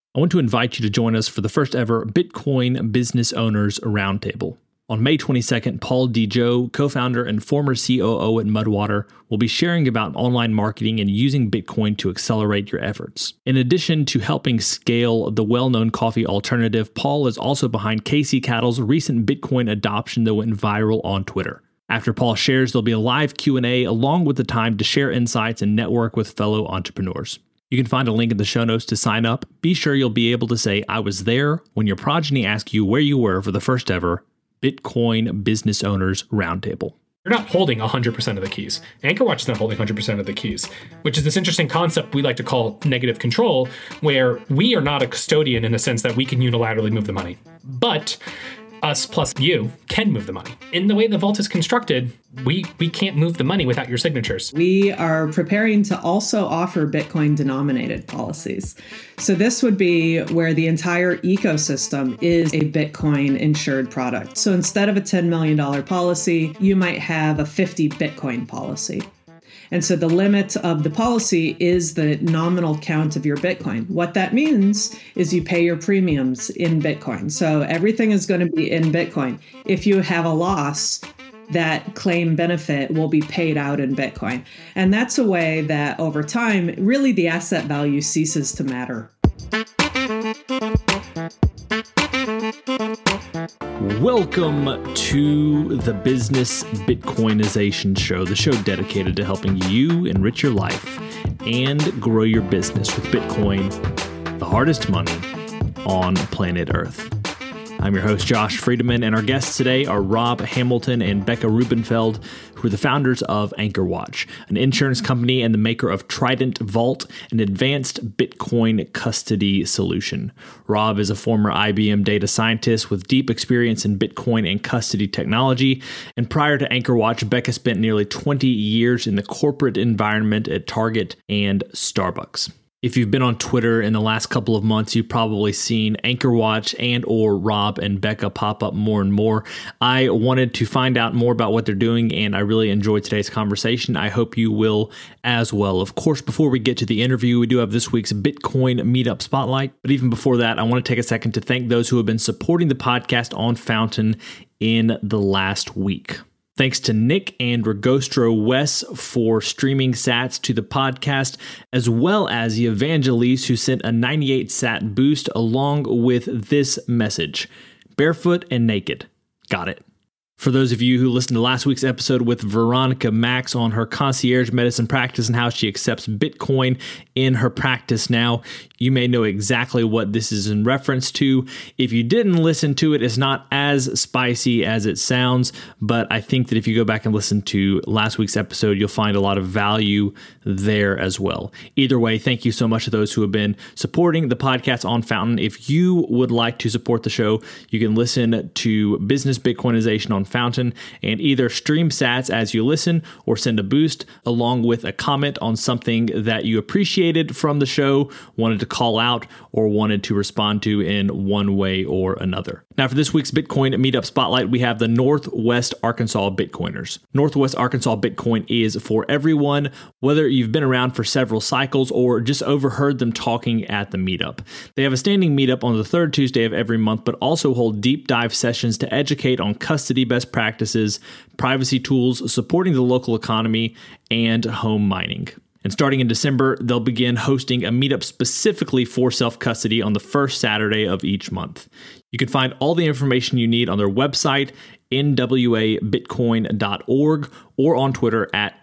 I want to invite you to join us for the first ever Bitcoin Business Owners Roundtable. On May 22nd, Paul Dijo, co-founder and former COO at Mudwater, will be sharing about online marketing and using Bitcoin to accelerate your efforts. In addition to helping scale the well-known coffee alternative, Paul is also behind Casey Cattle's recent Bitcoin adoption that went viral on Twitter. After Paul shares, there'll be a live Q&A along with the time to share insights and network with fellow entrepreneurs. You can find a link in the show notes to sign up. Be sure you'll be able to say, I was there when your progeny asks you where you were for the first ever Bitcoin Business Owners Roundtable. You're not holding 100% of the keys. AnchorWatch is not holding 100% of the keys, which is this interesting concept we like to call negative control, where we are not a custodian in the sense that we can unilaterally move the money. But us plus you can move the money. In the way the vault is constructed, we can't move the money without your signatures. We are preparing to also offer Bitcoin denominated policies. So this would be where the entire ecosystem is a Bitcoin insured product. So instead of a $10 million policy, you might have a 50 Bitcoin policy. And so the limit of the policy is the nominal count of your Bitcoin. What that means is you pay your premiums in Bitcoin. So everything is going to be in Bitcoin. If you have a loss, that claim benefit will be paid out in Bitcoin. And that's a way that over time, really the asset value ceases to matter. Welcome to the Business Bitcoinization Show, the show dedicated to helping you enrich your life and grow your business with Bitcoin, the hardest money on planet Earth. I'm your host, Josh Friedemann, and our guests today are Rob Hamilton and Becca Rubenfeld, who are the founders of AnchorWatch, an insurance company and the maker of Trident Vault, an advanced Bitcoin custody solution. Rob is a former IBM data scientist with deep experience in Bitcoin and custody technology. And prior to AnchorWatch, Becca spent nearly 20 years in the corporate environment at Target and Starbucks. If you've been on Twitter in the last couple of months, you've probably seen AnchorWatch and or Rob and Becca pop up more and more. I wanted to find out more about what they're doing, and I really enjoyed today's conversation. I hope you will as well. Of course, before we get to the interview, we do have this week's Bitcoin Meetup Spotlight. But even before that, I want to take a second to thank those who have been supporting the podcast on Fountain in the last week. Thanks to Nick and Regostro Wes for streaming sats to the podcast, as well as the Evangelise who sent a 98 sat boost along with this message. Barefoot and naked. Got it. For those of you who listened to last week's episode with Veronica Max on her concierge medicine practice and how she accepts Bitcoin in her practice now, you may know exactly what this is in reference to. If you didn't listen to it, it's not as spicy as it sounds, but I think that if you go back and listen to last week's episode, you'll find a lot of value there as well. Either way, thank you so much to those who have been supporting the podcast on Fountain. If you would like to support the show, you can listen to Business Bitcoinization on Fountain and either stream sats as you listen or send a boost along with a comment on something that you appreciated from the show, wanted to call out, or wanted to respond to in one way or another. Now, for this week's Bitcoin Meetup Spotlight, we have the Northwest Arkansas Bitcoiners. Northwest Arkansas Bitcoin is for everyone, whether you've been around for several cycles or just overheard them talking at the meetup. They have a standing meetup on the third Tuesday of every month, but also hold deep dive sessions to educate on custody best practices, privacy tools, supporting the local economy, and home mining. And starting in December, they'll begin hosting a meetup specifically for self-custody on the first Saturday of each month. You can find all the information you need on their website, nwabitcoin.org, or on Twitter at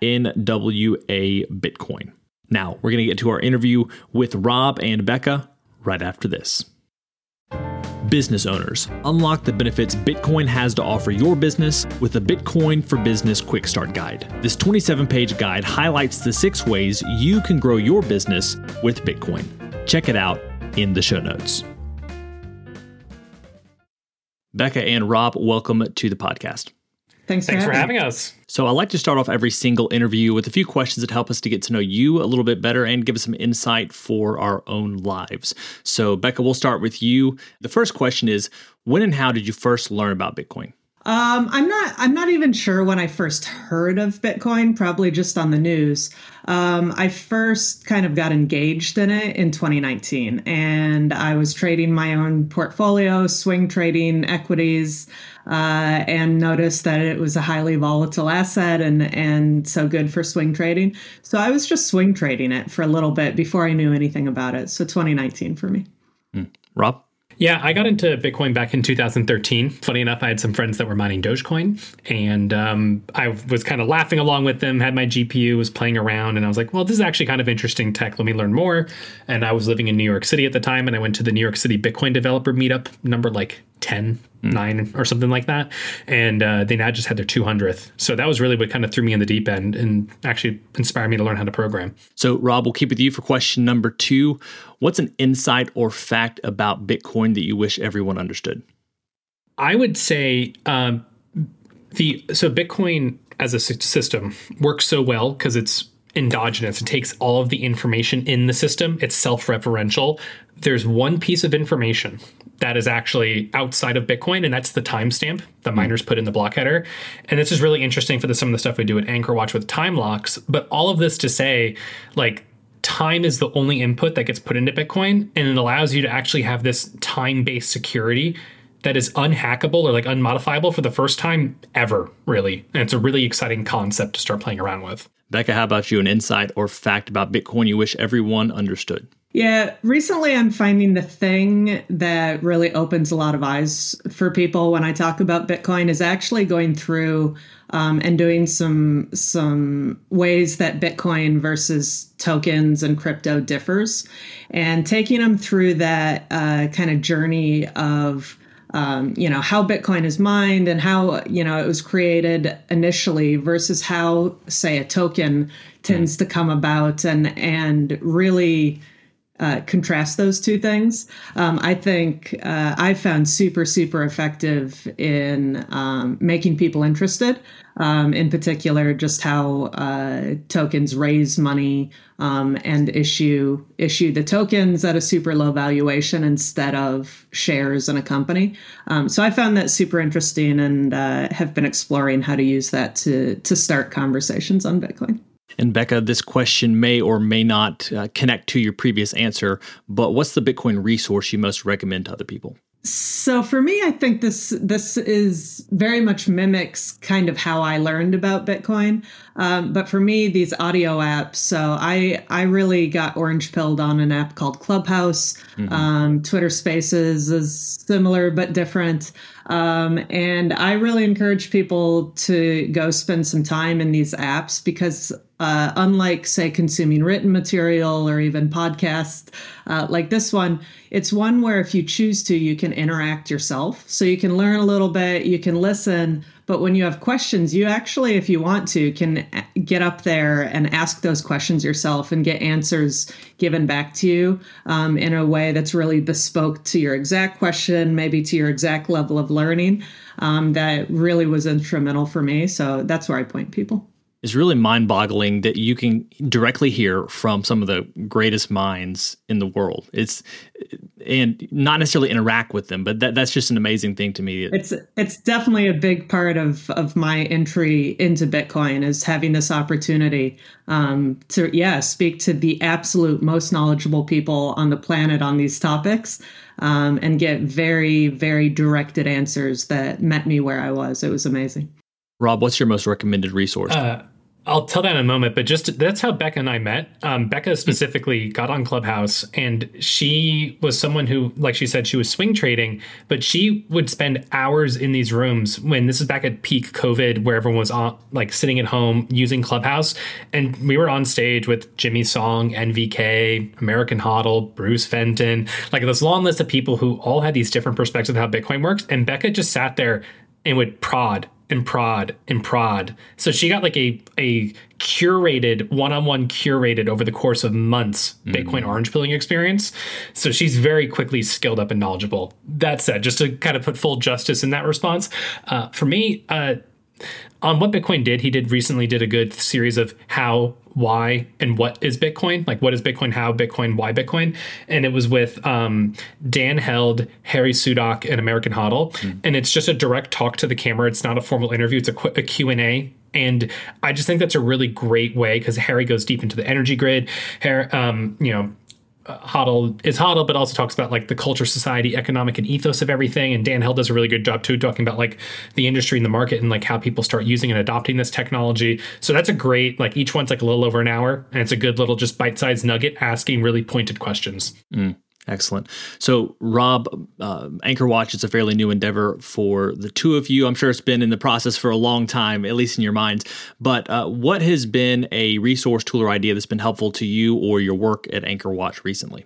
nwabitcoin. Now, we're going to get to our interview with Rob and Becca right after this. Business owners, unlock the benefits Bitcoin has to offer your business with the Bitcoin for Business Quick Start Guide. This 27-page guide highlights the 6 ways you can grow your business with Bitcoin. Check it out in the show notes. Becca and Rob, welcome to the podcast. Thanks for having us. So I like to start off every single interview with a few questions that help us to get to know you a little bit better and give us some insight for our own lives. So Becca, we'll start with you. The first question is, when and how did you first learn about Bitcoin? I'm not even sure when I first heard of Bitcoin, probably just on the news. I first kind of got engaged in it in 2019, and I was trading my own portfolio, swing trading equities, and noticed that it was a highly volatile asset and so good for swing trading. So I was just swing trading it for a little bit before I knew anything about it. So 2019 for me. Rob? Yeah, I got into Bitcoin back in 2013. Funny enough, I had some friends that were mining Dogecoin, and I was kind of laughing along with them, had my GPU, was playing around, and I was like, well, this is actually kind of interesting tech. Let me learn more. And I was living in New York City at the time, and I went to the New York City Bitcoin developer meetup, number like 10, 9 or something like that. And they now just had their 200th. So that was really what kind of threw me in the deep end and actually inspired me to learn how to program. So Rob, we'll keep with you for question number 2. What's an insight or fact about Bitcoin that you wish everyone understood? I would say so Bitcoin as a system works so well because it's endogenous. It takes all of the information in the system. It's self-referential. There's one piece of information that is actually outside of Bitcoin, and that's the timestamp the miners put in the block header. And this is really interesting for some of the stuff we do at AnchorWatch with time locks. But all of this to say, like, time is the only input that gets put into Bitcoin, and it allows you to actually have this time-based security that is unhackable or like unmodifiable for the first time ever, really. And it's a really exciting concept to start playing around with. Becca, how about you? An insight or fact about Bitcoin you wish everyone understood? Yeah, recently I'm finding the thing that really opens a lot of eyes for people when I talk about Bitcoin is actually going through and doing some ways that Bitcoin versus tokens and crypto differs, and taking them through that kind of journey of how Bitcoin is mined and how, it was created initially versus how, say, a token tends to come about, and really contrast those two things. I think I found super, super effective in making people interested. In particular, just how tokens raise money and issue the tokens at a super low valuation instead of shares in a company. So I found that super interesting and have been exploring how to use that to start conversations on Bitcoin. And Becca, this question may or may not connect to your previous answer, but what's the Bitcoin resource you most recommend to other people? So for me, I think this is very much mimics kind of how I learned about Bitcoin. But for me, these audio apps, so I really got orange pilled on an app called Clubhouse. Twitter Spaces is similar but different. And I really encourage people to go spend some time in these apps because unlike, say, consuming written material or even podcasts like this one, it's one where if you choose to, you can interact yourself. So you can learn a little bit, you can listen, but when you have questions, you actually, if you want to, can get up there and ask those questions yourself and get answers given back to you in a way that's really bespoke to your exact question, maybe to your exact level of learning. That really was instrumental for me. So that's where I point people. It's really mind-boggling that you can directly hear from some of the greatest minds in the world. And not necessarily interact with them, but that's just an amazing thing to me. It's definitely a big part of my entry into Bitcoin is having this opportunity to speak to the absolute most knowledgeable people on the planet on these topics and get very, very directed answers that met me where I was. It was amazing. Rob, what's your most recommended resource? I'll tell that in a moment, but that's how Becca and I met. Becca specifically got on Clubhouse, and she was someone who, like she said, she was swing trading, but she would spend hours in these rooms when this is back at peak COVID, where everyone was on, like sitting at home using Clubhouse. And we were on stage with Jimmy Song, NVK, American HODL, Bruce Fenton, like this long list of people who all had these different perspectives of how Bitcoin works. And Becca just sat there and would prod and prod and prod. So she got like a curated, one-on-one curated over the course of months Bitcoin orange pilling experience. So she's very quickly skilled up and knowledgeable. That said, just to kind of put full justice in that response, for me, on What Bitcoin Did, he recently did a good series of how, why, and what is Bitcoin. Like, what is Bitcoin, how Bitcoin, why Bitcoin. And it was with Dan Held, Harry Sudock, and American Hodl. And it's just a direct talk to the camera. It's not a formal interview. It's a Q&A. And I just think that's a really great way, because Harry goes deep into the energy grid. Hodl is Hodl, but also talks about like the culture, society, economic, and ethos of everything. And Dan Held does a really good job too, talking about like the industry and the market and like how people start using and adopting this technology. So that's a great, like each one's like a little over an hour, and it's a good little just bite-sized nugget asking really pointed questions. Excellent. So, Rob, AnchorWatch is a fairly new endeavor for the two of you. I'm sure it's been in the process for a long time, at least in your minds. But what has been a resource, tool, or idea that's been helpful to you or your work at AnchorWatch recently?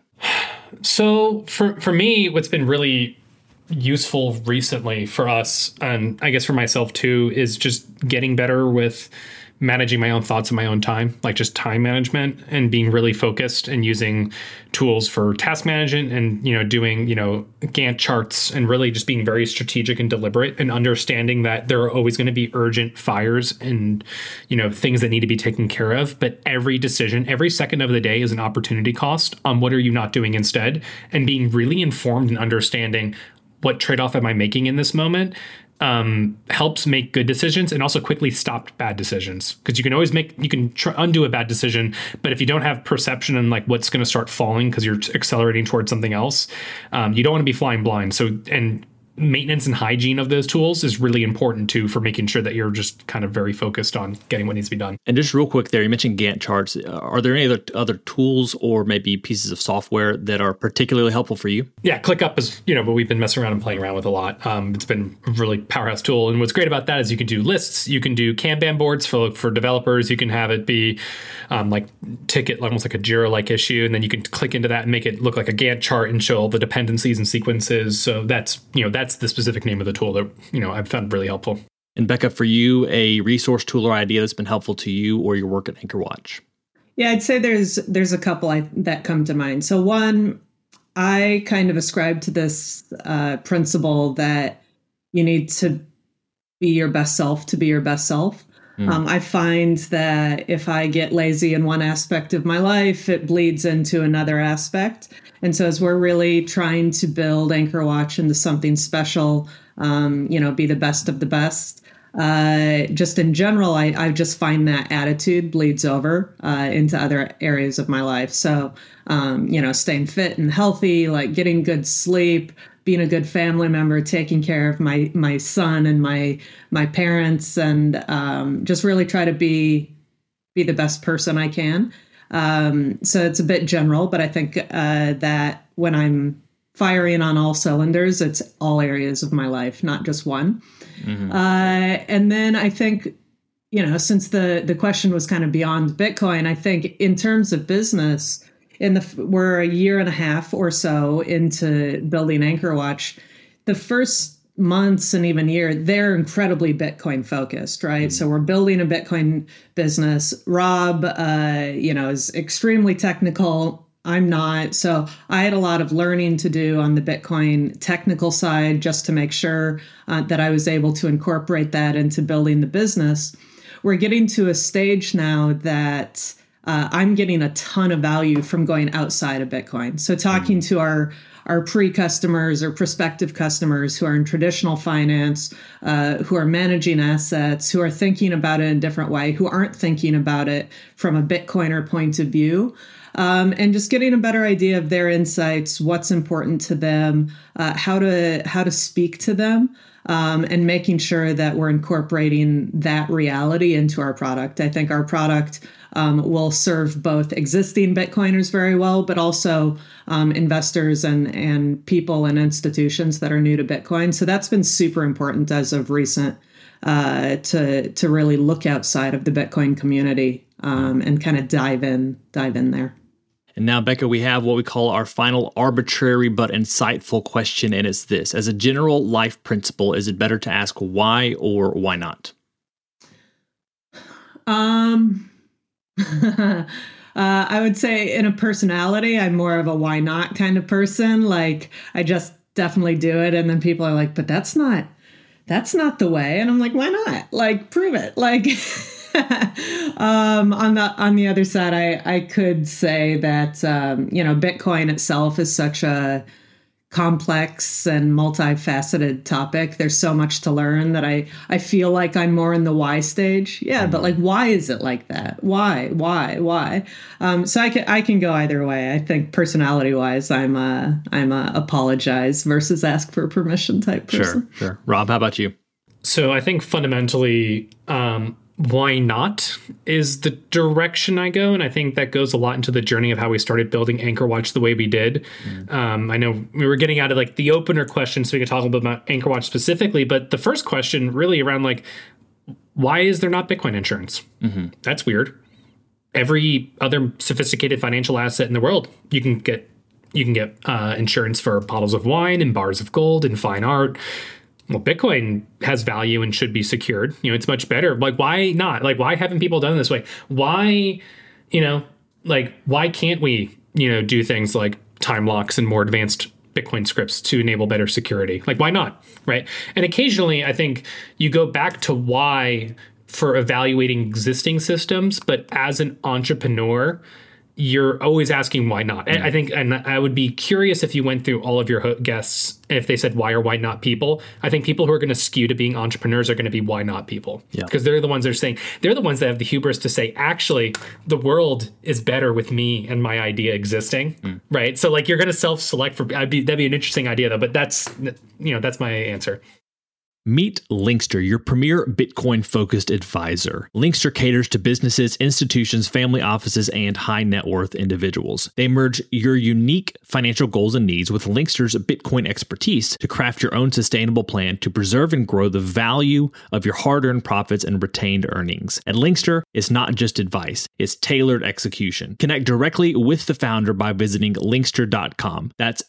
So, for me, what's been really useful recently for us, and I guess for myself too, is just getting better with managing my own thoughts and my own time, like just time management and being really focused and using tools for task management and, doing, Gantt charts and really just being very strategic and deliberate and understanding that there are always going to be urgent fires and, things that need to be taken care of. But every decision, every second of the day is an opportunity cost on what are you not doing instead, and being really informed and understanding what trade-off am I making in this moment. Helps make good decisions and also quickly stop bad decisions, because you can always undo a bad decision, but if you don't have perception and like what's going to start falling because you're accelerating towards something else, you don't want to be flying blind. So, and maintenance and hygiene of those tools is really important too, for making sure that you're just kind of very focused on getting what needs to be done. And just real quick there, you mentioned Gantt charts. Are there any other tools or maybe pieces of software that are particularly helpful for you? Yeah, ClickUp is, what we've been messing around and playing around with a lot. It's been a really powerhouse tool. And what's great about that is you can do lists, you can do Kanban boards for developers, you can have it be like ticket, almost like a Jira-like issue. And then you can click into that and make it look like a Gantt chart and show all the dependencies and sequences. So that's the specific name of the tool that, I've found really helpful. And Becca, for you, a resource, tool, or idea that's been helpful to you or your work at AnchorWatch? Yeah, I'd say there's a couple that come to mind. So one, I kind of ascribe to this principle that you need to be your best self to be your best self. I find that if I get lazy in one aspect of my life, it bleeds into another aspect. And so as we're really trying to build AnchorWatch into something special, be the best of the best, just in general, I just find that attitude bleeds over into other areas of my life. So, staying fit and healthy, like getting good sleep, being a good family member, taking care of my son and my parents, and just really try to be the best person I can. So it's a bit general, but I think that when I'm firing on all cylinders, it's all areas of my life, not just one. Mm-hmm. And then I think, since the question was kind of beyond Bitcoin, I think in terms of business, we're a year and a half or so into building AnchorWatch. The first months and even year, they're incredibly Bitcoin focused, right? Mm-hmm. So we're building a Bitcoin business. Rob, is extremely technical. I'm not. So I had a lot of learning to do on the Bitcoin technical side just to make sure that I was able to incorporate that into building the business. We're getting to a stage now that I'm getting a ton of value from going outside of Bitcoin. So talking to our pre-customers or prospective customers who are in traditional finance, who are managing assets, who are thinking about it in a different way, who aren't thinking about it from a Bitcoiner point of view, and just getting a better idea of their insights, what's important to them, how to speak to them. And making sure that we're incorporating that reality into our product. I think our product will serve both existing Bitcoiners very well, but also investors and people and institutions that are new to Bitcoin. So that's been super important as of recent to really look outside of the Bitcoin community and kind of dive in there. And now, Becca, we have what we call our final arbitrary but insightful question, and it's this. As a general life principle, is it better to ask why or why not? I would say in a personality, I'm more of a why not kind of person. Like, I just definitely do it. And then people are like, but that's not that's not the way. And I'm like, why not? Like, prove it. Like, on the other side, I could say that, Bitcoin itself is such a complex and multifaceted topic. There's so much to learn that I feel like I'm more in the why stage. Yeah, but like, why is it like that? Why? So I can go either way. I think personality wise, I'm a apologize versus ask for permission type person. Sure. Rob, how about you? So I think fundamentally, why not is the direction I go. And I think that goes a lot into the journey of how we started building AnchorWatch the way we did. I know we were getting out of like the opener question, so we could talk a little bit about AnchorWatch specifically. But the first question really around like, why is there not Bitcoin insurance? That's weird. Every other sophisticated financial asset in the world, you can get insurance for bottles of wine and bars of gold and fine art. Well, Bitcoin has value and should be secured. It's much better. Like, why not? Like, why haven't people done it this way? Why, why can't we, do things like time locks and more advanced Bitcoin scripts to enable better security? Like, why not? Right. And occasionally, I think you go back to why for evaluating existing systems, but as an entrepreneur, you're always asking why not. I think, and I would be curious if you went through all of your guests, if they said why or why not people. I think people who are going to skew to being entrepreneurs are going to be why not people. Because they're the ones that are saying, they're the ones that have the hubris to say, actually, the world is better with me and my idea existing. Right. So like, you're going to self-select for, that'd be an interesting idea though, but that's my answer. Meet Linkster, your premier Bitcoin-focused advisor. Linkster caters to businesses, institutions, family offices, and high net worth individuals. They merge your unique financial goals and needs with Linkster's Bitcoin expertise to craft your own sustainable plan to preserve and grow the value of your hard-earned profits and retained earnings. At Linkster, it's not just advice, it's tailored execution. Connect directly with the founder by visiting linkster.com. That's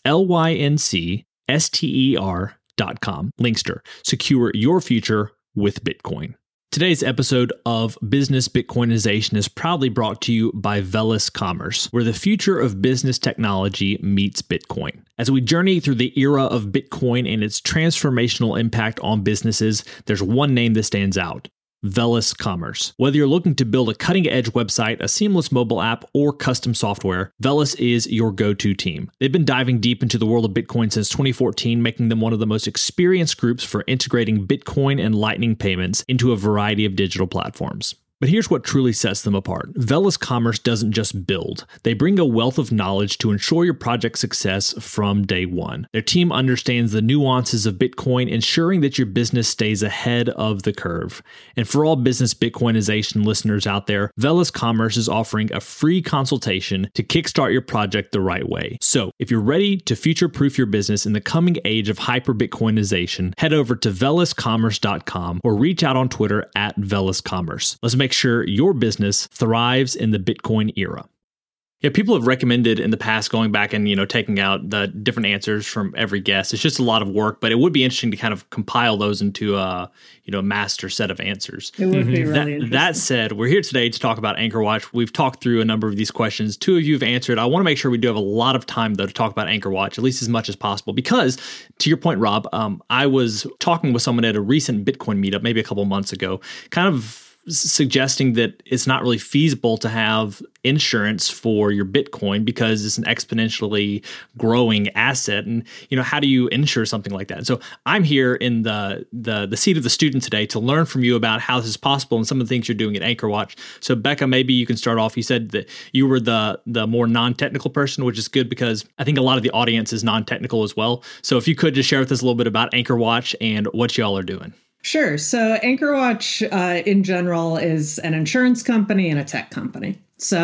LYNCSTER.com. Linkster. Secure your future with Bitcoin. Today's episode of Business Bitcoinization is proudly brought to you by Velis Commerce, where the future of business technology meets Bitcoin. As we journey through the era of Bitcoin and its transformational impact on businesses, there's one name that stands out: Velis Commerce. Whether you're looking to build a cutting-edge website, a seamless mobile app, or custom software, Velis is your go-to team. They've been diving deep into the world of Bitcoin since 2014, making them one of the most experienced groups for integrating Bitcoin and Lightning payments into a variety of digital platforms. But here's what truly sets them apart. Velis Commerce doesn't just build. They bring a wealth of knowledge to ensure your project's success from day one. Their team understands the nuances of Bitcoin, ensuring that your business stays ahead of the curve. And for all business Bitcoinization listeners out there, Velis Commerce is offering a free consultation to kickstart your project the right way. So if you're ready to future-proof your business in the coming age of hyper-Bitcoinization, head over to veliscommerce.com or reach out on Twitter at veliscommerce. Let's make sure your business thrives in the Bitcoin era. Yeah, people have recommended in the past going back and, taking out the different answers from every guest. It's just a lot of work, but it would be interesting to kind of compile those into a master set of answers. It would be really interesting. That said, we're here today to talk about AnchorWatch. We've talked through a number of these questions. Two of you have answered. I want to make sure we do have a lot of time, though, to talk about AnchorWatch, at least as much as possible, because to your point, Rob, I was talking with someone at a recent Bitcoin meetup, maybe a couple months ago, kind of suggesting that it's not really feasible to have insurance for your Bitcoin because it's an exponentially growing asset. And, how do you insure something like that? And so I'm here in the seat of the student today to learn from you about how this is possible and some of the things you're doing at AnchorWatch. So Becca, maybe you can start off. You said that you were the more non-technical person, which is good because I think a lot of the audience is non-technical as well. So if you could just share with us a little bit about AnchorWatch and what y'all are doing. Sure. So AnchorWatch in general is an insurance company and a tech company.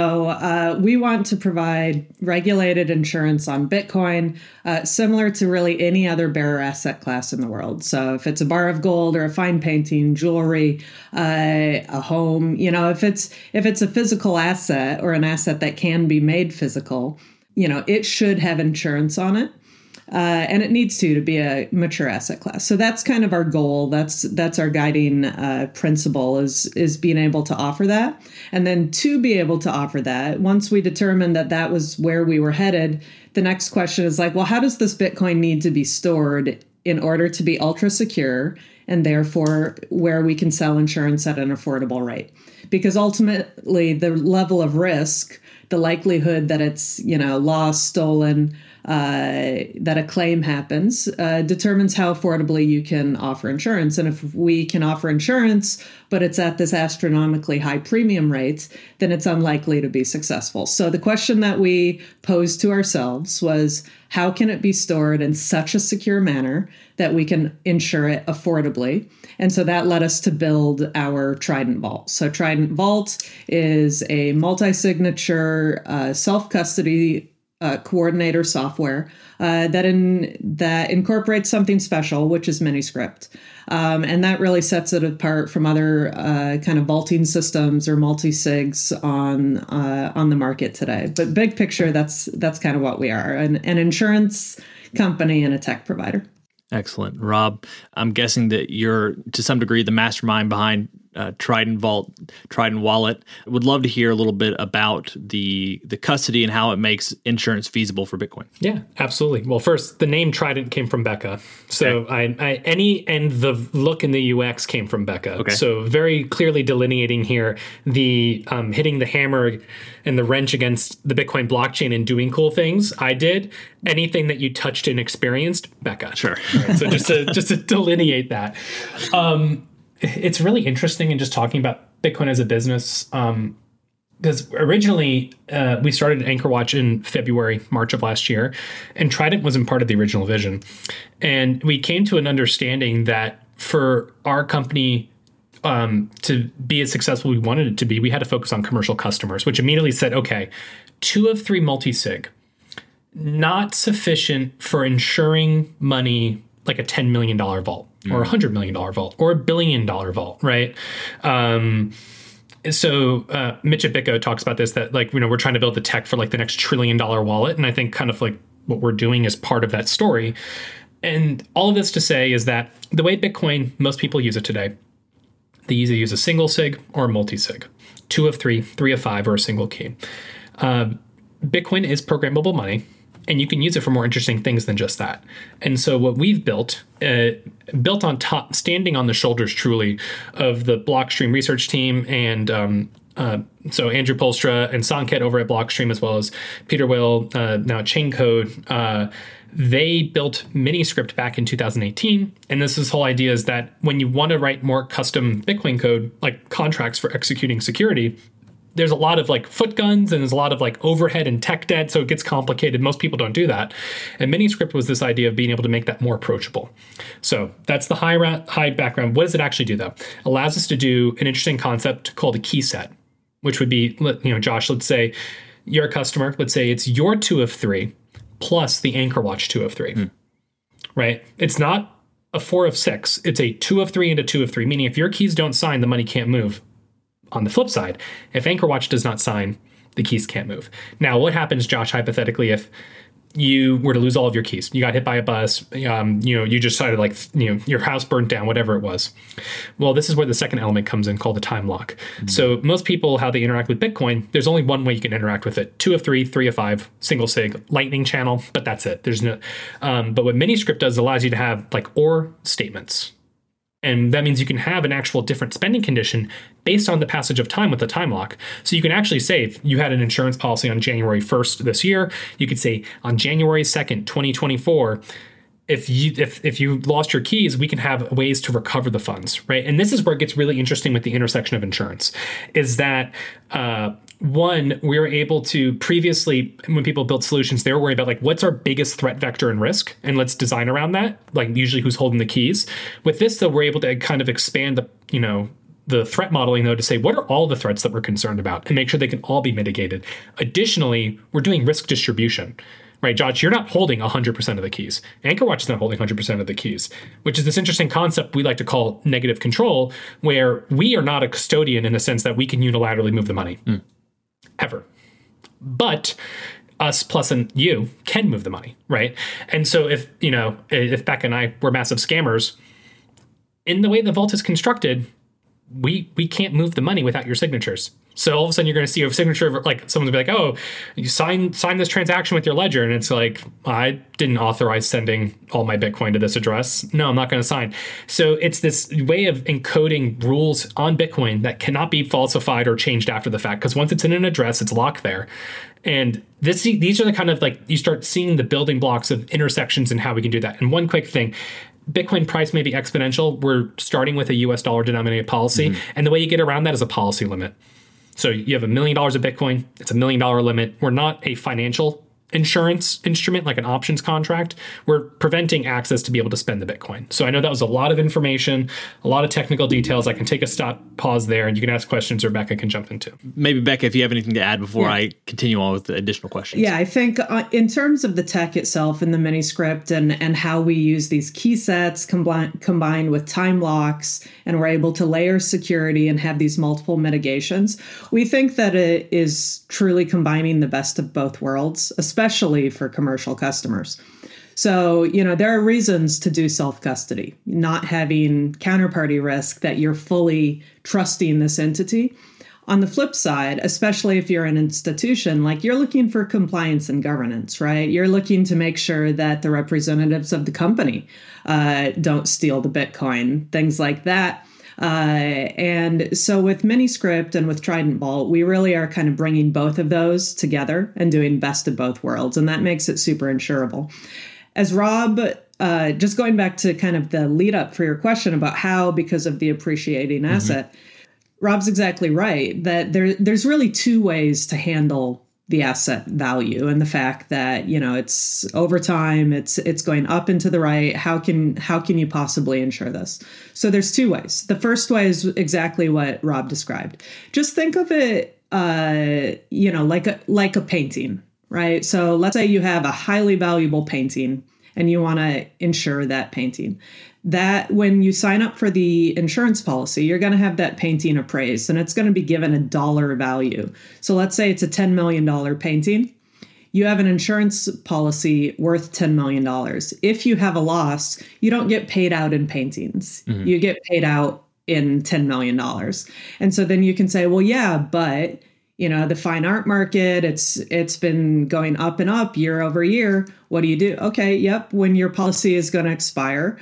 So we want to provide regulated insurance on Bitcoin, similar to really any other bearer asset class in the world. So if it's a bar of gold or a fine painting, jewelry, a home, if it's a physical asset or an asset that can be made physical, it should have insurance on it. And it needs to be a mature asset class. So that's kind of our goal. That's our guiding principle is being able to offer that. And then to be able to offer that, once we determined that was where we were headed, the next question is like, well, how does this Bitcoin need to be stored in order to be ultra secure and therefore where we can sell insurance at an affordable rate. Because ultimately the level of risk, the likelihood that it's, lost, stolen, that a claim happens, determines how affordably you can offer insurance. And if we can offer insurance, but it's at this astronomically high premium rates, then it's unlikely to be successful. So the question that we posed to ourselves was, how can it be stored in such a secure manner that we can insure it affordably? And so that led us to build our Trident Vault. So Trident Vault is a multi-signature self-custody coordinator software that incorporates something special, which is Miniscript. And that really sets it apart from other kind of vaulting systems or multi-sigs on the market today. But big picture, that's kind of what we are, an insurance company and a tech provider. Excellent. Rob, I'm guessing that you're, to some degree, the mastermind behind Trident Vault, Trident Wallet. I would love to hear a little bit about the custody and how it makes insurance feasible for Bitcoin. Yeah, absolutely. Well, first, the name Trident came from Becca. So the look in the UX came from Becca. Okay. So very clearly delineating here the hitting the hammer and the wrench against the Bitcoin blockchain and doing cool things. I did. Anything that you touched and experienced, Becca. Sure. Right, so just to delineate that. It's really interesting in just talking about Bitcoin as a business, because originally we started AnchorWatch in March of last year, and Trident wasn't part of the original vision. And we came to an understanding that for our company to be as successful as we wanted it to be, we had to focus on commercial customers, which immediately said, okay, 2 of 3 multi-sig, not sufficient for insuring money like a $10 million vault or a $100 million vault or $1 billion vault, right? So Mitch at BitGo talks about this, that we're trying to build the tech for the next $1 trillion wallet. And I think kind of what we're doing is part of that story. And all of this to say is that the way Bitcoin, most people use it today, they either use a single sig or a multi-sig, 2 of 3, 3 of 5, or a single key. Bitcoin is programmable money, and you can use it for more interesting things than just that. And so what we've built on top, standing on the shoulders truly of the Blockstream research team, and so Andrew Polstra and Sanket over at Blockstream, as well as Peter Will, now at Chaincode, they built Miniscript back in 2018. And this whole idea is that when you want to write more custom Bitcoin code, like contracts for executing security, there's a lot of foot guns and there's a lot of overhead and tech debt. So it gets complicated. Most people don't do that. And Miniscript was this idea of being able to make that more approachable. So that's the high background. What does it actually do though? It allows us to do an interesting concept called a key set, which would be, Josh, let's say you're a customer. Let's say it's your 2 of 3 plus the AnchorWatch 2 of 3, right? It's not a 4 of 6. It's a 2 of 3 and a 2 of 3, meaning if your keys don't sign, the money can't move. On the flip side, if AnchorWatch does not sign, the keys can't move. Now, what happens, Josh, hypothetically, if you were to lose all of your keys? You got hit by a bus, you just decided your house burnt down, whatever it was. Well, this is where the second element comes in, called the time lock. Mm-hmm. So most people, how they interact with Bitcoin, there's only one way you can interact with it. 2 of 3, 3 of 5, single sig, lightning channel, but that's it. There's no, but what Miniscript does allows you to have OR statements. And that means you can have an actual different spending condition based on the passage of time with the time lock. So you can actually say, if you had an insurance policy on January 1st this year, you could say on January 2nd, 2024, if you lost your keys, we can have ways to recover the funds, right? And this is where it gets really interesting with the intersection of insurance, is that one, we were able to previously, when people built solutions, they were worried about what's our biggest threat vector and risk, and let's design around that, usually who's holding the keys. With this, though, we're able to kind of expand the threat modeling, though, to say what are all the threats that we're concerned about and make sure they can all be mitigated. Additionally, we're doing risk distribution. Right, Josh, you're not holding 100% of the keys. AnchorWatch is not holding 100% of the keys, which is this interesting concept we like to call negative control, where we are not a custodian in the sense that we can unilaterally move the money, ever. But us plus you can move the money, right? And so if Becca and I were massive scammers, in the way the vault is constructed, we can't move the money without your signatures. So all of a sudden you're going to see a signature of like someone's gonna be like, oh, you sign this transaction with your ledger. And it's like, I didn't authorize sending all my Bitcoin to this address. No, I'm not going to sign. So it's this way of encoding rules on Bitcoin that cannot be falsified or changed after the fact. Because once it's in an address, it's locked there. And these are the kind of like, you start seeing the building blocks of intersections and how we can do that. And one quick thing, Bitcoin price may be exponential. We're starting with a US dollar denominated policy. And the way you get around that is a policy limit. So you have $1 million of Bitcoin. It's $1 million limit. We're not a financial insurance instrument like an options contract. We're preventing access to be able to spend the Bitcoin. So I know that was a lot of information, a lot of technical details. I can take a pause there and you can ask questions Rebecca can jump into. Maybe Becca, if you have anything to add before I continue on with the additional questions. Yeah, I think in terms of the tech itself and the mini script and how we use these key sets combined with time locks, and we're able to layer security and have these multiple mitigations, we think that it is truly combining the best of both worlds, especially for commercial customers. So, there are reasons to do self-custody, not having counterparty risk that you're fully trusting this entity. On the flip side, especially if you're an institution, like you're looking for compliance and governance, right? You're looking to make sure that the representatives of the company don't steal the Bitcoin, things like that. And so with Miniscript and with Trident Vault, we really are kind of bringing both of those together and doing best of both worlds. And that makes it super insurable. As Rob, just going back to kind of the lead up for your question about how, because of the appreciating asset, Rob's exactly right that there's really two ways to handle the asset value and the fact that, it's over time, it's going up and to the right. How can you possibly insure this? So there's two ways. The first way is exactly what Rob described. Just think of it, like a painting, right? So let's say you have a highly valuable painting and you want to insure that painting. That when you sign up for the insurance policy, you're going to have that painting appraised and it's going to be given a dollar value. So let's say it's a $10 million painting. You have an insurance policy worth $10 million. If you have a loss, you don't get paid out in paintings. You get paid out in $10 million. And so then you can say, well, yeah, but the fine art market, it's been going up and up year over year. What do? Okay, yep. When your policy is going to expire,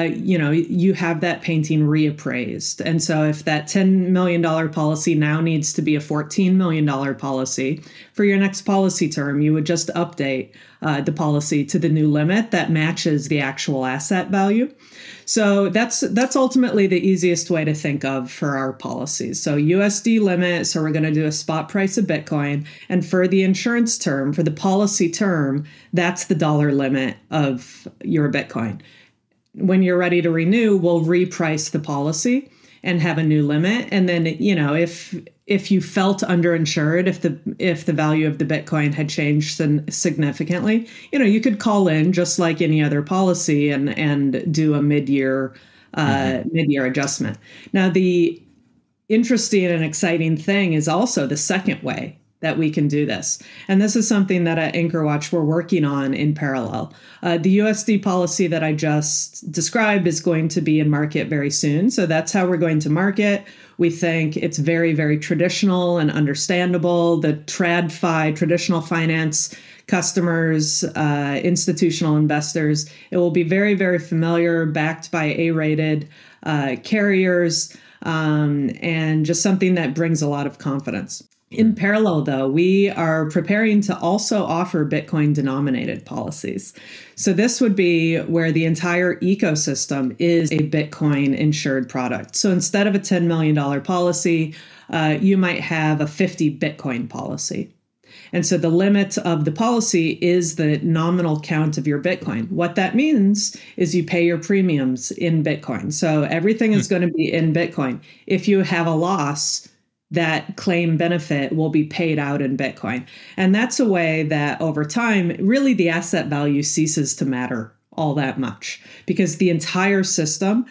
you have that painting reappraised. And so if that $10 million policy now needs to be a $14 million policy, for your next policy term, you would just update the policy to the new limit that matches the actual asset value. So that's ultimately the easiest way to think of for our policies. So USD limit, so we're going to do a spot price of Bitcoin. And for the insurance term, for the policy term, that's the dollar limit of your Bitcoin. When you're ready to renew, we'll reprice the policy and have a new limit. And then, if you felt underinsured, if the value of the Bitcoin had changed significantly, you could call in just like any other policy and do a mid-year adjustment. Now, the interesting and exciting thing is also the second way that we can do this. And this is something that at AnchorWatch we're working on in parallel. The USD policy that I just described is going to be in market very soon. So that's how we're going to market. We think it's very, very traditional and understandable. The TradFi, traditional finance customers, institutional investors, it will be very, very familiar, backed by A-rated carriers, and just something that brings a lot of confidence. In parallel, though, we are preparing to also offer Bitcoin denominated policies. So this would be where the entire ecosystem is a Bitcoin insured product. So instead of a $10 million policy, you might have a 50 Bitcoin policy. And so the limit of the policy is the nominal count of your Bitcoin. What that means is you pay your premiums in Bitcoin. So everything is going to be in Bitcoin. If you have a loss, that claim benefit will be paid out in Bitcoin. And that's a way that over time, really the asset value ceases to matter all that much because the entire system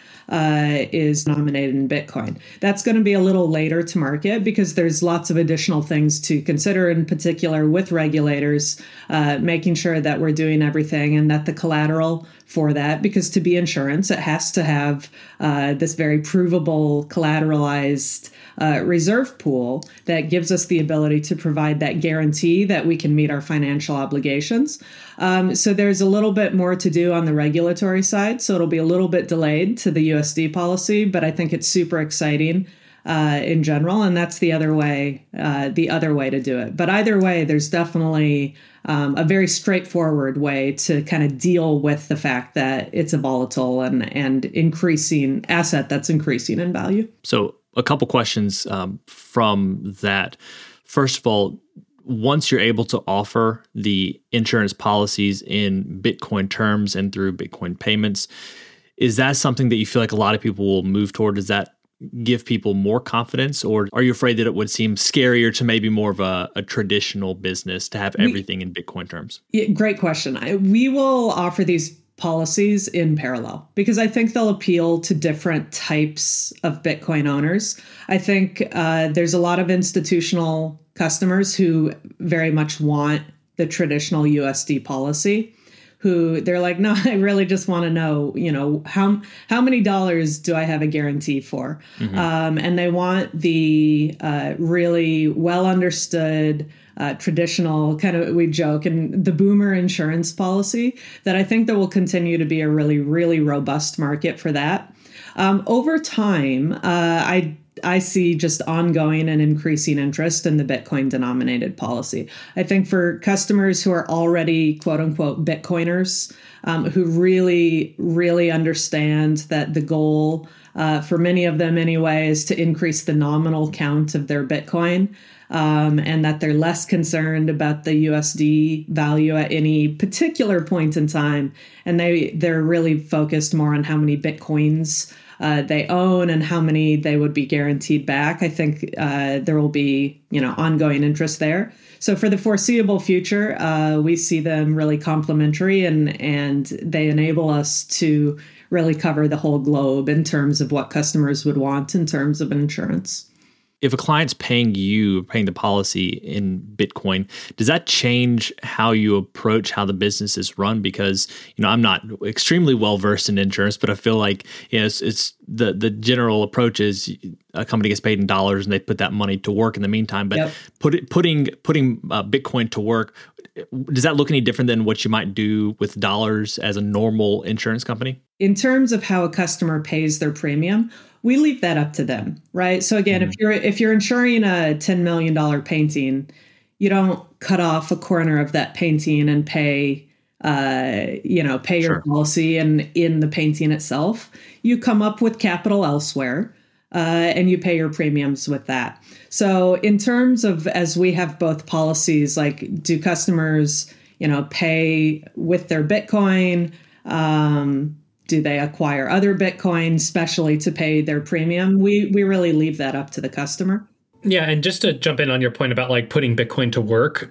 is denominated in Bitcoin. That's going to be a little later to market because there's lots of additional things to consider, in particular with regulators, making sure that we're doing everything and that the collateral for that, because to be insurance, it has to have this very provable collateralized reserve pool that gives us the ability to provide that guarantee that we can meet our financial obligations. So there's a little bit more to do on the regulatory side. So it'll be a little bit delayed to the USD policy, but I think it's super exciting in general. And that's the other way to do it. But either way, there's definitely a very straightforward way to kind of deal with the fact that it's a volatile and increasing asset that's increasing in value. So a couple questions from that. First of all, once you're able to offer the insurance policies in Bitcoin terms and through Bitcoin payments, is that something that you feel like a lot of people will move toward? Does that give people more confidence, or are you afraid that it would seem scarier to maybe more of a traditional business to have everything in Bitcoin terms? Yeah, great question. We will offer these policies in parallel because I think they'll appeal to different types of Bitcoin owners. I think there's a lot of institutional customers who very much want the traditional USD policy, who they're like, no, I really just want to know, how many dollars do I have a guarantee for? Mm-hmm. And they want the really well understood traditional kind of, we joke, and the boomer insurance policy that I think there will continue to be a really, really robust market for that. Over time, I see just ongoing and increasing interest in the Bitcoin denominated policy. I think for customers who are already quote unquote Bitcoiners, who really, really understand that the goal for many of them anyway is to increase the nominal count of their Bitcoin, and that they're less concerned about the USD value at any particular point in time. And they're really focused more on how many Bitcoins they own and how many they would be guaranteed back. I think there will be, ongoing interest there. So for the foreseeable future, we see them really complementary and they enable us to really cover the whole globe in terms of what customers would want in terms of insurance. If a client's paying the policy in Bitcoin, does that change how you approach how the business is run? Because, I'm not extremely well versed in insurance, but I feel like, it's the general approach is a company gets paid in dollars and they put that money to work in the meantime. But yep. putting Bitcoin to work, does that look any different than what you might do with dollars as a normal insurance company? In terms of how a customer pays their premium, we leave that up to them, right? So again, if you're insuring a $10 million painting, you don't cut off a corner of that painting and pay your policy and in the painting itself. You come up with capital elsewhere, and you pay your premiums with that. So in terms of, as we have both policies, like do customers, pay with their Bitcoin? Do they acquire other Bitcoin, especially to pay their premium? We really leave that up to the customer. Yeah, and just to jump in on your point about like putting Bitcoin to work,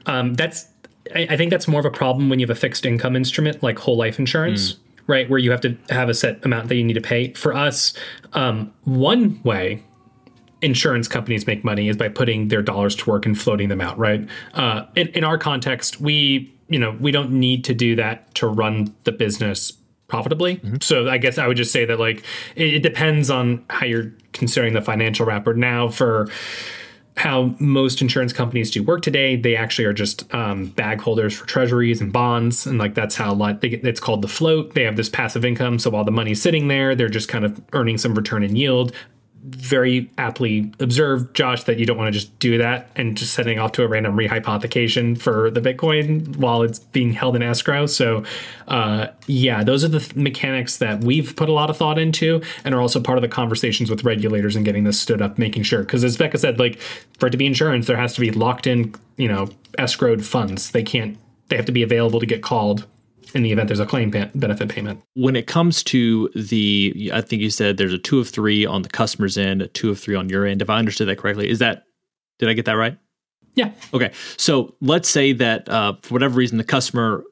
I think that's more of a problem when you have a fixed income instrument like whole life insurance, right? Where you have to have a set amount that you need to pay. For us, one way insurance companies make money is by putting their dollars to work and floating them out, right? In our context, we don't need to do that to run the business profitably. Mm-hmm. So I guess I would just say that like it depends on how you're considering the financial wrapper. Now, for how most insurance companies do work today, they actually are just bag holders for treasuries and bonds, and like that's how it's called the float. They have this passive income, so while the money's sitting there, they're just kind of earning some return in yield. Very aptly observed, Josh, that you don't want to just do that and just sending off to a random rehypothecation for the Bitcoin while it's being held in escrow. So those are the mechanics that we've put a lot of thought into and are also part of the conversations with regulators and getting this stood up, making sure. Because as Becca said, like for it to be insurance, there has to be locked in, escrowed funds. They have to be available to get called in the event there's a claim benefit payment. When it comes to I think you said there's a 2 of 3 on the customer's end, a 2 of 3 on your end. If I understood that correctly, did I get that right? Yeah. Okay. So let's say that for whatever reason, the customer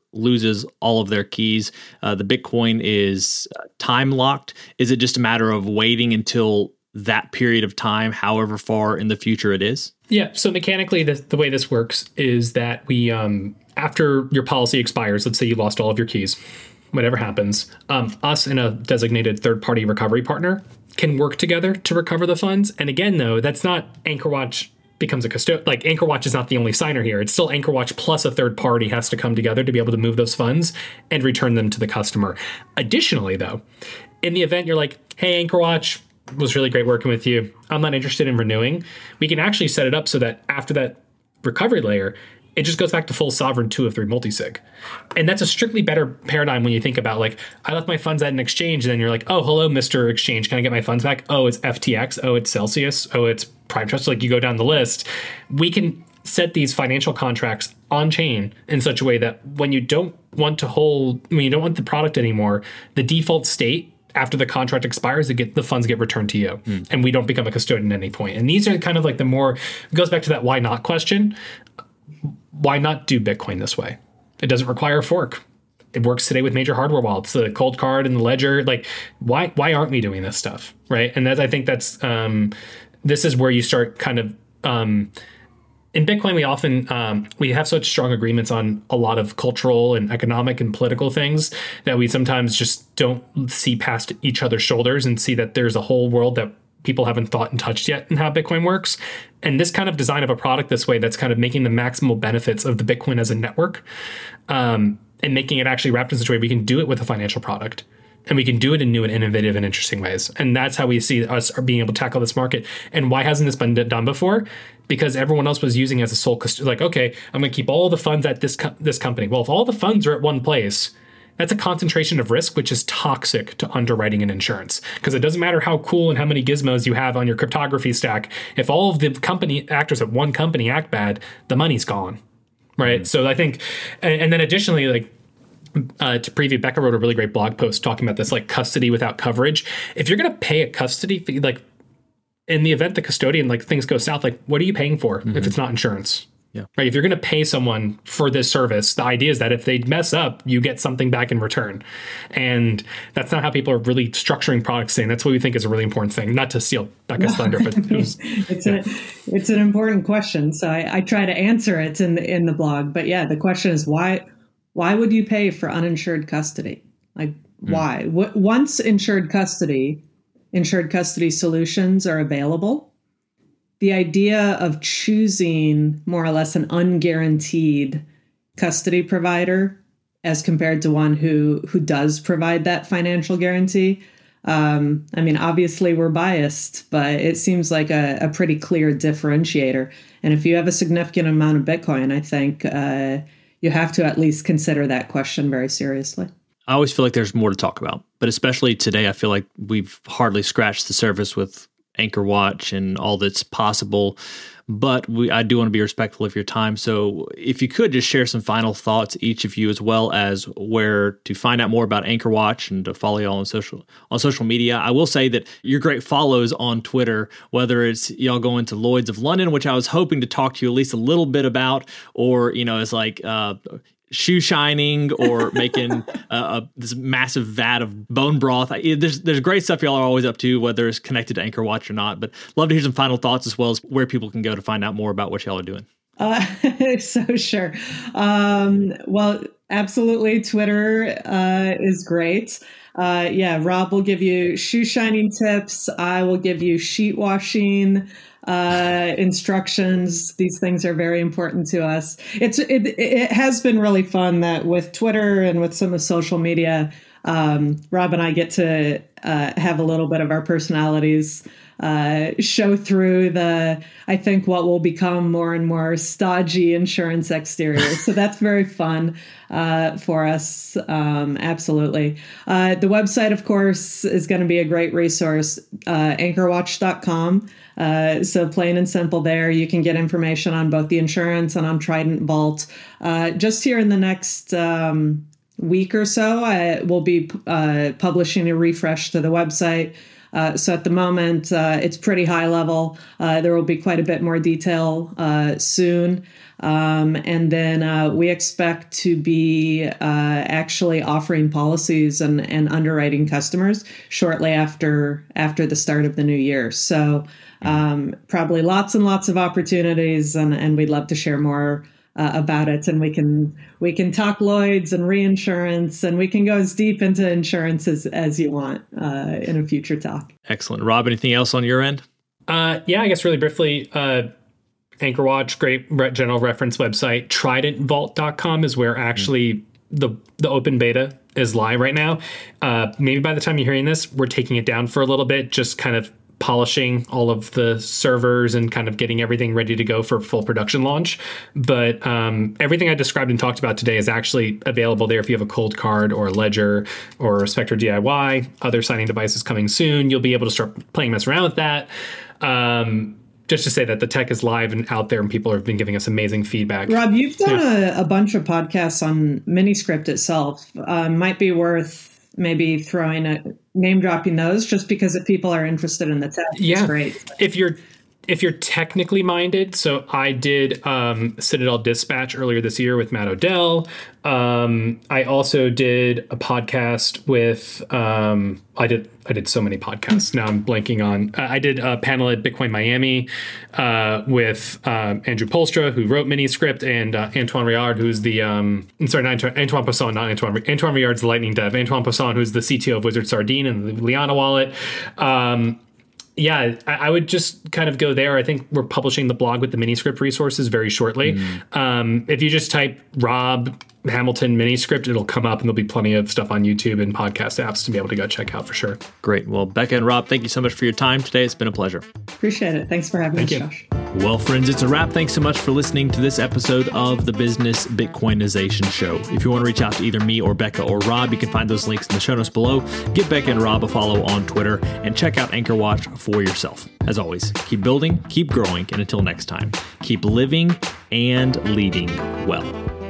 loses all of their keys. The Bitcoin is time locked. Is it just a matter of waiting until that period of time, however far in the future it is? Yeah. So mechanically, the way this works is that we, after your policy expires, let's say you lost all of your keys, whatever happens, us and a designated third-party recovery partner can work together to recover the funds. And again, though, that's not AnchorWatch becomes a custodian. Like AnchorWatch is not the only signer here. It's still AnchorWatch plus a third party has to come together to be able to move those funds and return them to the customer. Additionally, though, in the event you're like, hey, AnchorWatch, was really great working with you, I'm not interested in renewing, we can actually set it up so that after that recovery layer, it just goes back to full sovereign 2 of 3 multisig. And that's a strictly better paradigm when you think about like, I left my funds at an exchange, and then you're like, oh, hello, Mr. Exchange, can I get my funds back? Oh, it's FTX. Oh, it's Celsius. Oh, it's Prime Trust. Like you go down the list. We can set these financial contracts on chain in such a way that when you don't want the product anymore, the default state after the contract expires, the funds get returned to you, and we don't become a custodian at any point. And these are kind of like it goes back to that why not question. Why not do Bitcoin this way? It doesn't require a fork. It works today with major hardware wallets, the Cold Card and the Ledger. Like, why aren't we doing this stuff, right? And I think that's this is where you start kind of in Bitcoin. We often we have such strong agreements on a lot of cultural and economic and political things that we sometimes just don't see past each other's shoulders and see that there's a whole world that people haven't thought and touched yet in how Bitcoin works. And this kind of design of a product this way, that's kind of making the maximal benefits of the Bitcoin as a network, and making it actually wrapped in such a way we can do it with a financial product. And we can do it in new and innovative and interesting ways. And that's how we see us being able to tackle this market. And why hasn't this been done before? Because everyone else was using it as a sole custodian. Like, okay, I'm going to keep all the funds at this company. Well, if all the funds are at one place, that's a concentration of risk, which is toxic to underwriting and insurance. Because it doesn't matter how cool and how many gizmos you have on your cryptography stack. If all of the company actors at one company act bad, the money's gone, right? So I think, and then additionally, like, to preview, Becca wrote a really great blog post talking about this, like custody without coverage. If you're going to pay a custody fee, like in the event the custodian, like things go south, like what are you paying for if it's not insurance? Yeah. Right. If you're going to pay someone for this service, the idea is that if they mess up, you get something back in return. And that's not how people are really structuring products. And that's what we think is a really important thing. Not to steal Becca's thunder, but it's an important question. So I try to answer it in the blog. But yeah, the question is why would you pay for uninsured custody? Like why? Once insured custody solutions are available, the idea of choosing more or less an unguaranteed custody provider as compared to one who does provide that financial guarantee. I mean, obviously we're biased, but it seems like a pretty clear differentiator. And if you have a significant amount of Bitcoin, I think you have to at least consider that question very seriously. I always feel like there's more to talk about, but especially today, I feel like we've hardly scratched the surface with AnchorWatch and all that's possible, but I do want to be respectful of your time. So if you could just share some final thoughts, each of you, as well as where to find out more about AnchorWatch and to follow y'all on social media. I will say that you're great follows on Twitter, whether it's y'all going to Lloyd's of London, which I was hoping to talk to you at least a little bit about, or, it's like, shoe shining or making this massive vat of bone broth. There's great stuff y'all are always up to, whether it's connected to AnchorWatch or not. But love to hear some final thoughts, as well as where people can go to find out more about what y'all are doing. So sure. Well, absolutely. Twitter is great. Rob will give you shoe shining tips. I will give you sheet washing instructions. These things are very important to us. It has been really fun that with Twitter and with some of social media, Rob and I get to have a little bit of our personalities show through I think what will become more and more stodgy insurance exterior. So that's very fun for us. Absolutely. The website, of course, is going to be a great resource, anchorwatch.com. So plain and simple there. You can get information on both the insurance and on Trident Vault. Just here in the next week or so, I will be publishing a refresh to the website. So at the moment, it's pretty high level. There will be quite a bit more detail soon. And then we expect to be actually offering policies and underwriting customers shortly after the start of the new year. So probably lots and lots of opportunities, and we'd love to share more about it. And we can talk Lloyd's and reinsurance, and we can go as deep into insurance as you want in a future talk. Excellent. Rob, anything else on your end? I guess really briefly, AnchorWatch, great general reference website. TridentVault.com is where actually the open beta is live right now. Maybe by the time you're hearing this, we're taking it down for a little bit, just kind of polishing all of the servers and kind of getting everything ready to go for full production launch. But everything I described and talked about today is actually available there if you have a Cold Card or a Ledger or a Spectre DIY. Other signing devices coming soon. You'll be able to start playing, mess around with that. Just to say that the tech is live and out there, and people have been giving us amazing feedback. Rob, you've done a bunch of podcasts on Miniscript itself. Might be worth maybe name dropping those, just because if people are interested in the tech. Yeah, it's great. If you're technically minded, so I did Citadel Dispatch earlier this year with Matt Odell. I also did a podcast with I did so many podcasts. Now I'm blanking on. I did a panel at Bitcoin Miami with Andrew Polstra, who wrote Miniscript, and Antoine Riard, who's the Antoine Poisson, not Antoine. Antoine Riard's the Lightning dev. Antoine Poisson, who's the CTO of Wizard Sardine and the Liana wallet. Yeah, I would just kind of go there. I think we're publishing the blog with the Miniscript resources very shortly. If you just type Rob Hamilton Miniscript, it'll come up, and there'll be plenty of stuff on YouTube and podcast apps to be able to go check out for sure. Great. Well, Becca and Rob, thank you so much for your time today. It's been a pleasure. Appreciate it. Thanks for having us, Josh. Well, friends, it's a wrap. Thanks so much for listening to this episode of the Business Bitcoinization Show. If you want to reach out to either me or Becca or Rob, you can find those links in the show notes below. Give Becca and Rob a follow on Twitter, and check out AnchorWatch for yourself. As always, keep building, keep growing, and until next time, keep living and leading well.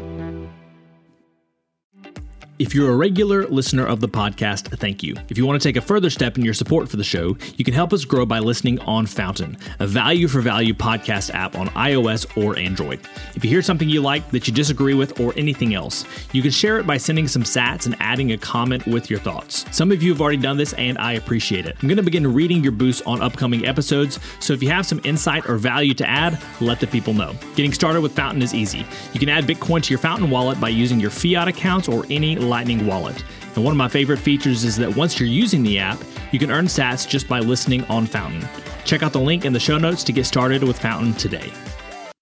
If you're a regular listener of the podcast, thank you. If you want to take a further step in your support for the show, you can help us grow by listening on Fountain, a value-for-value podcast app on iOS or Android. If you hear something you like that you disagree with or anything else, you can share it by sending some sats and adding a comment with your thoughts. Some of you have already done this, and I appreciate it. I'm going to begin reading your boosts on upcoming episodes, so if you have some insight or value to add, let the people know. Getting started with Fountain is easy. You can add Bitcoin to your Fountain wallet by using your fiat accounts or any Lightning wallet. And one of my favorite features is that once you're using the app, you can earn sats just by listening on Fountain. Check out the link in the show notes to get started with Fountain today.